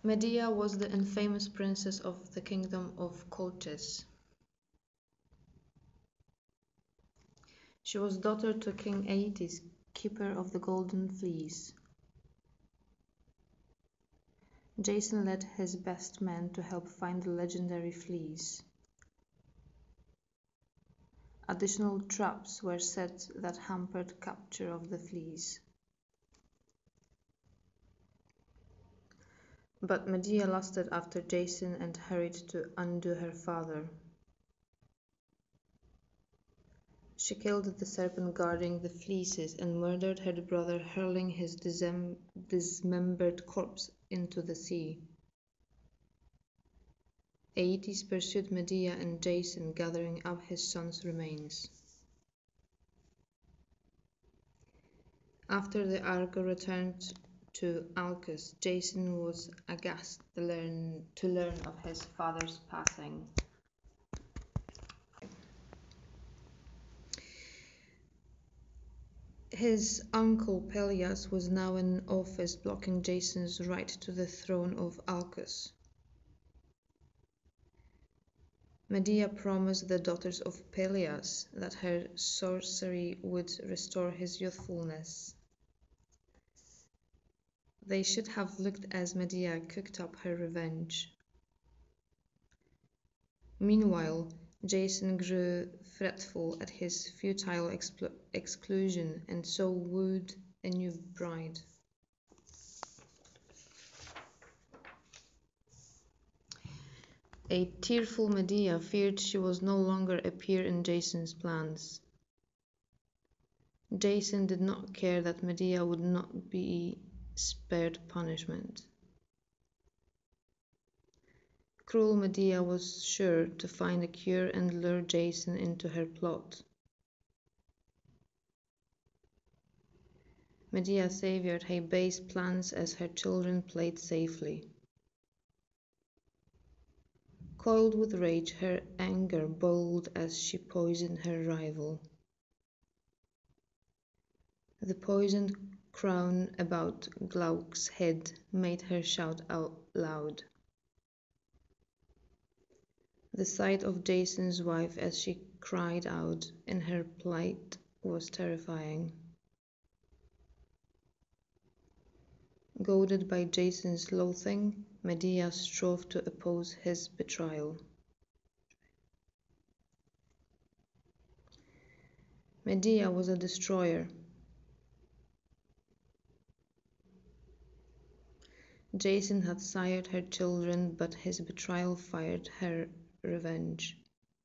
Medea was the infamous princess of the kingdom of Colchis. She was daughter to King Aeetes, keeper of the Golden Fleece. Jason led his best men to help find the legendary fleece. Additional traps were set that hampered capture of the fleece. But Medea lusted after Jason and hurried to undo her father. She killed the serpent guarding the fleeces and murdered her brother, hurling his dismembered corpse into the sea. Aeetes pursued Medea and Jason, gathering up his son's remains. After the Argo returned to Alcus, Jason was aghast to learn of his father's passing. His uncle Pelias was now in office, blocking Jason's right to the throne of Alcus. Medea promised the daughters of Pelias that her sorcery would restore his youthfulness. They should have looked as Medea cooked up her revenge. Meanwhile, Jason grew fretful at his futile exclusion and so wooed a new bride. A tearful Medea feared she was no longer a peer in Jason's plans. Jason did not care that Medea would not be spared punishment. Cruel Medea was sure to find a cure and lure Jason into her plot. Medea savored her base plans as her children played safely. Coiled with rage, her anger boiled as she poisoned her rival. The poisoned crown about Glauc's head made her shout out loud. The sight of Jason's wife as she cried out in her plight was terrifying. Goaded by Jason's loathing, Medea strove to oppose his betrayal. Medea was a destroyer. Jason had sired her children, but his betrayal fired her revenge.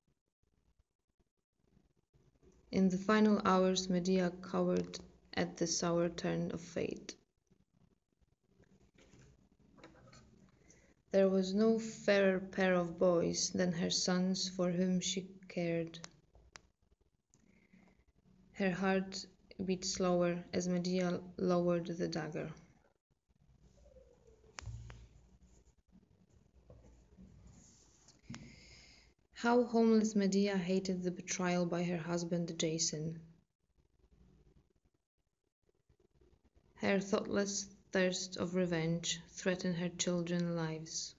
In the final hours, Medea cowered at the sour turn of fate. There was no fairer pair of boys than her sons for whom she cared. Her heart beat slower as Medea lowered the dagger. How homeless Medea hated the betrayal by her husband Jason. Her thoughtless thirst of revenge threatened her children's lives.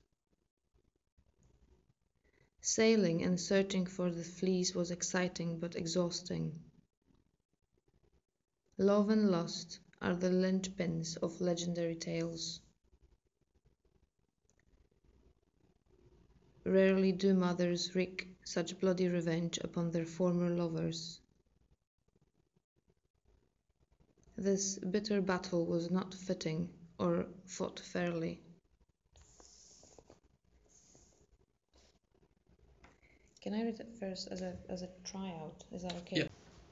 Sailing and searching for the fleece was exciting but exhausting. Love and lust are the linchpins of legendary tales. Rarely do mothers wreak such bloody revenge upon their former lovers. This bitter battle was not fitting or fought fairly. Can I read it first as a tryout? Is that okay? Yeah.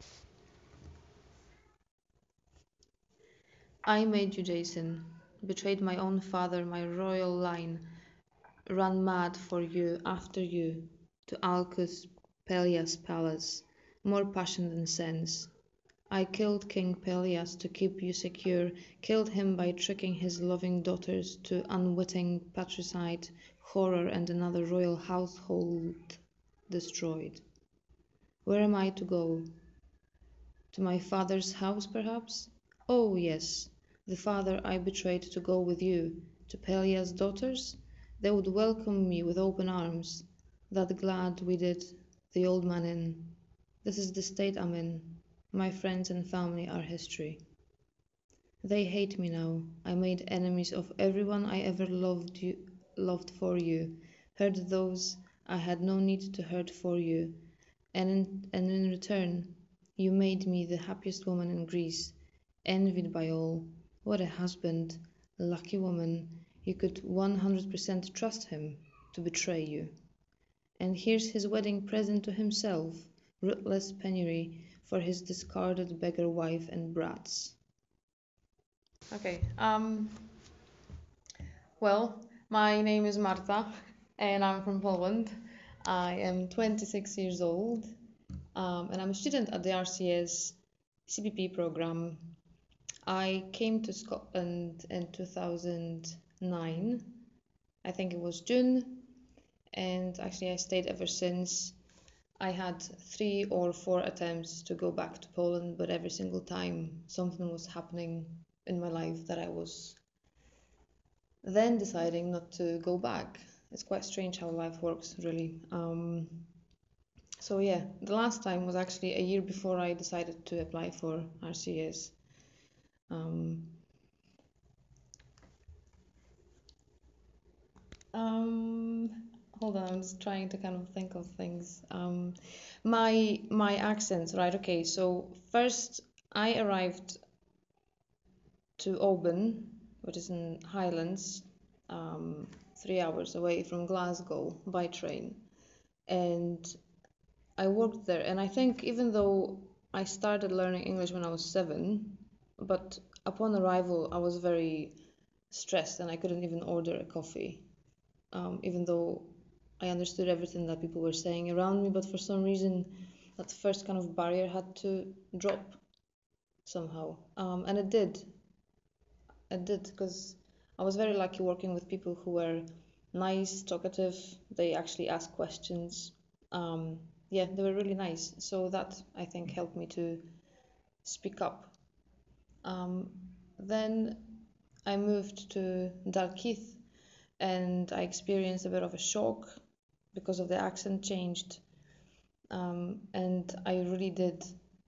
I made you, Jason, betrayed my own father, my royal line, ran mad for you, after you, to Alcus Pelias' palace, more passion than sense. I killed King Pelias to keep you secure, killed him by tricking his loving daughters to unwitting patricide, horror, and another royal household destroyed. Where am I to go? To my father's house, perhaps? Oh, yes, the father I betrayed to go with you, to Pelias' daughters, they would welcome me with open arms. That glad we did, the old man in. This is the state I'm in. My friends and family are history. They hate me now. I made enemies of everyone I ever loved for you, hurt those I had no need to hurt for you, and in return, you made me the happiest woman in Greece, envied by all. What a husband! Lucky woman! You could 100% trust him to betray you. And here's his wedding present to himself, ruthless penury for his discarded beggar wife and brats. Okay, well, my name is Marta and I'm from Poland. I am 26 years old and I'm a student at the RCS CPP program. I came to Scotland in 2009. I think it was June, and actually I stayed ever since. I had 3 or 4 attempts to go back to Poland, but every single time something was happening in my life that I was then deciding not to go back. It's quite strange how life works, really. So yeah, the last time was actually a year before I decided to apply for RCS. Um, um, Hold on, I'm just trying to kind of think of things. My accents, right? Okay, so first I arrived to Oban, which is in Highlands, 3 hours away from Glasgow by train, and I worked there. And I think even though I started learning English when I was 7, but upon arrival I was very stressed and I couldn't even order a coffee, even though I understood everything that people were saying around me. But for some reason, that first kind of barrier had to drop somehow, and it did. It did because I was very lucky working with people who were nice, talkative. They actually asked questions. Um, yeah, they were really nice. So that I think helped me to speak up. Um, then I moved to Dalkeith and I experienced a bit of a shock because of the accent changed. And I really did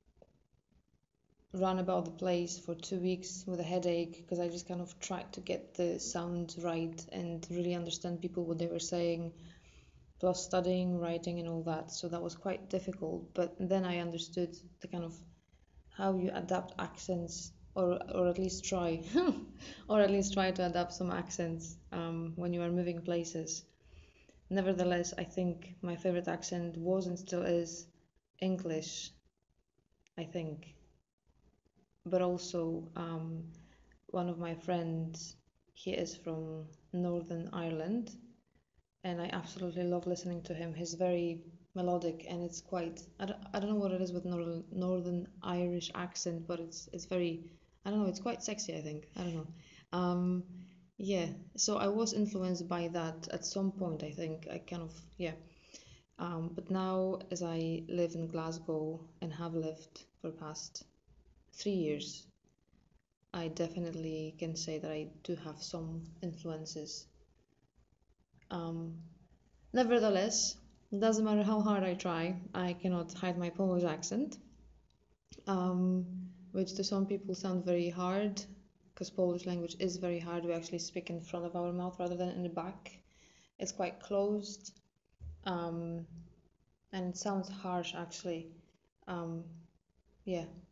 run about the place for 2 weeks with a headache because I just kind of tried to get the sound right and really understand people what they were saying, plus studying, writing, and all that. So that was quite difficult. But then I understood the kind of how you adapt accents, or at least try, or at least try to adapt some accents when you are moving places. Nevertheless, I think my favorite accent was and still is English, I think. But also, one of my friends, he is from Northern Ireland, and I absolutely love listening to him. He's very melodic, and it's quite, I don't know what it is with Northern Irish accent, but it's very, I don't know, it's quite sexy, I think. I don't know. Um, yeah, so I was influenced by that at some point, I think. I kind of, yeah. But now, as I live in Glasgow and have lived for the past 3 years, I definitely can say that I do have some influences. Um, Nevertheless, doesn't matter how hard I try, I cannot hide my Polish accent, um, which to some people sound very hard, because Polish language is very hard. We actually speak in front of our mouth rather than in the back. It's quite closed, um, and it sounds harsh actually. Um, yeah,